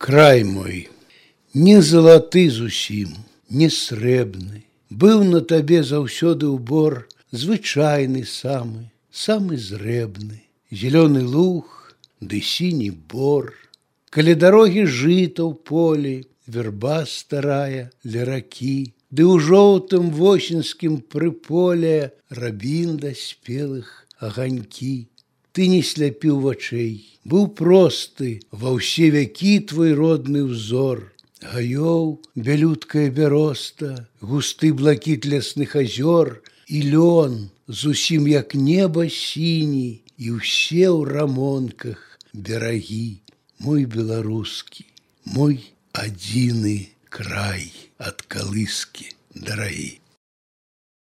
Край мой, не залаты зусім, не срэбны, быў на табе заўсёды ўбор звычайны самы зрэбны, зялёны луг ды сіні бор. Каля дарогі жыта ў полі, верба старая ля ракі, ды ў жоўтым восеньскім прыполе рабін да спелых аганькі. Ты не сляпіў вачэй, быў просты ва ўсе вякі твой родны ўзор. Гаёў бялюткая бяроста, густы блакіт лясных азёр, і лён зусім як неба сіні, і ўсе ў рамонках берагі. Мой беларускі, мой адзіны край ад калыскі дарагі.